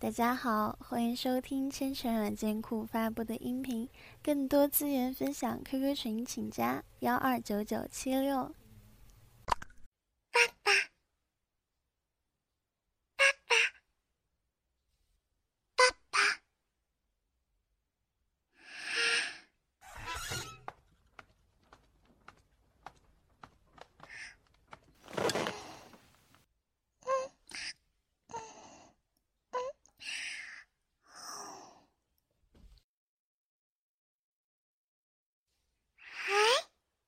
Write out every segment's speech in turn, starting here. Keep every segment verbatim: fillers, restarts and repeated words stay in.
大家好，欢迎收听千城软件库发布的音频，更多资源分享 Q Q 群请加幺二九九七六。 爸爸，爸爸，爸爸。哎，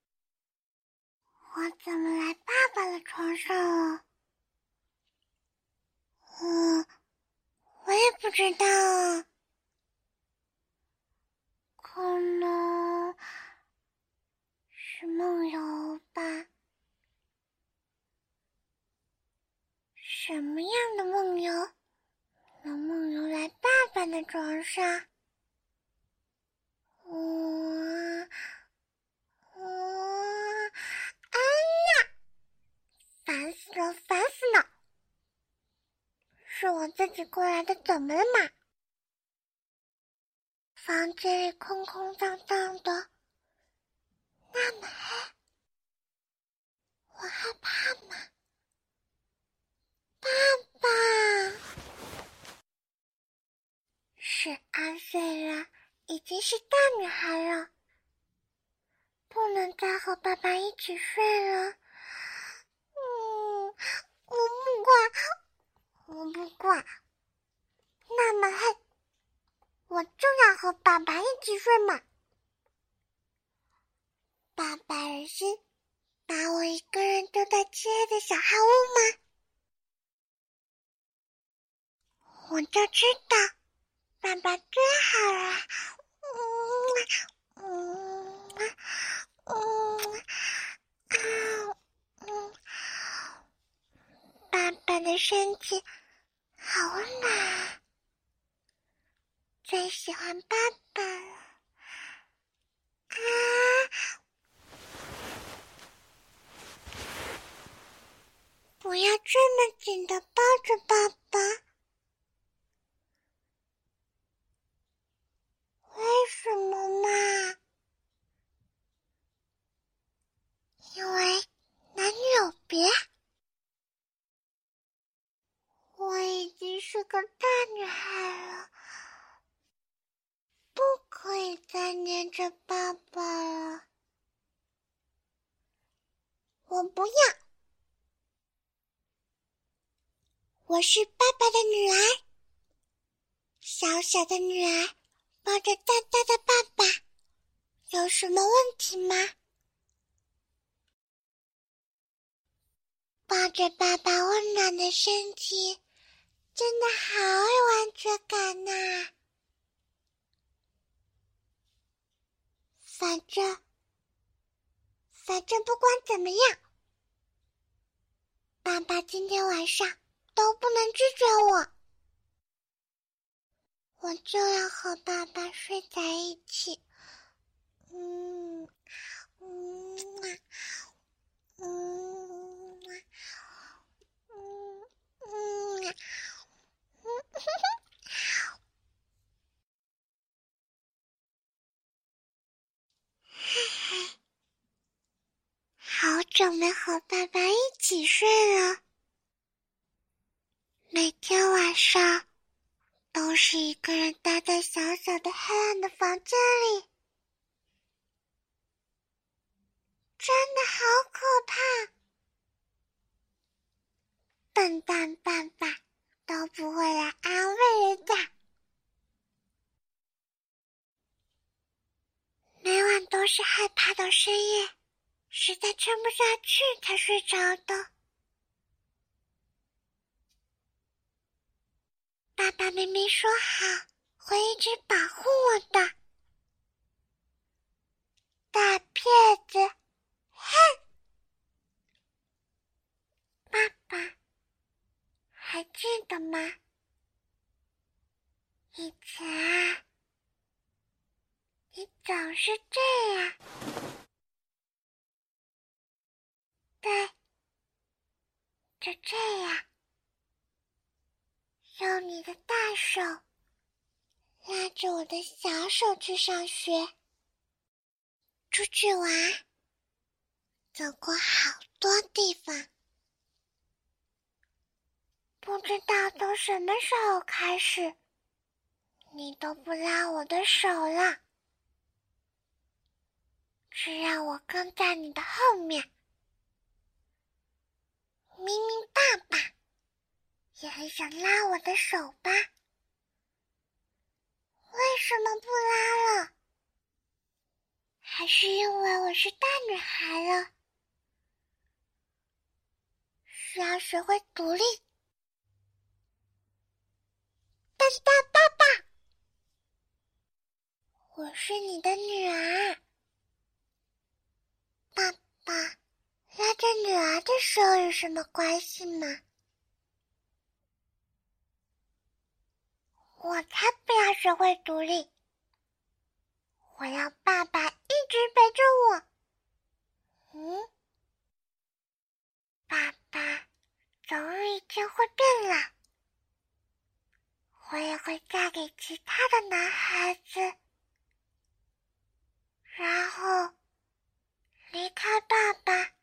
我怎么来爸爸的床上了？嗯，我也不知道啊。可能是梦游吧。什么样的梦游能梦游来爸爸的床上？我我哎呀，烦死了，烦死了！是我自己过来的，怎么了嘛？房间里空空荡荡的，那么黑，我害怕吗？爸爸，十二岁了，已经是大女孩了，不能再和爸爸一起睡了。嗯，我不管，我不管，那么黑，我就要和爸爸一起睡嘛。爸爸忍心把我一个人丢在漆黑的小黑屋吗？我就知道，爸爸最好了。嗯嗯嗯啊嗯，爸爸的身体好温暖啊，最喜欢爸爸了啊！不要这么紧的抱着爸爸。为什么嘛？因为男女有别。我已经是个大女孩了，不可以再黏着爸爸了。我不要，我是爸爸的女儿，小小的女儿抱着大大的爸爸，有什么问题吗？抱着爸爸温暖的身体，真的好有安全感呐。反正，反正不管怎么样，爸爸今天晚上都不能拒绝我，我就要和爸爸睡在一起。嗯嗯嗯嗯嗯嗯，好久没和爸爸一起睡了，每天晚上都是一个人待在小小的黑暗的房间里，真的好可怕。笨蛋爸爸都不会来安慰人家，每晚都是害怕到深夜，实在撑不下去才睡着的。爸爸明明说好会一直保护我的，大骗子！哼！爸爸，还记得吗？以前啊，你总是这样，对，就这样， 用你的大手拉着我的小手去上学，出去玩，走过好多地方。不知道从什么时候开始，你都不拉我的手了，只让我跟在你的后面。明明爸爸也很想拉我的手吧，为什么不拉了？还是因为我是大女孩了，需要学会独立。但大爸爸，我是你的女儿，爸爸拉着女儿的手有什么关系吗？我才不要学会独立，我要爸爸一直陪着我。嗯，爸爸总有一天会变老，我也会嫁给其他的男孩子，然后离开爸爸，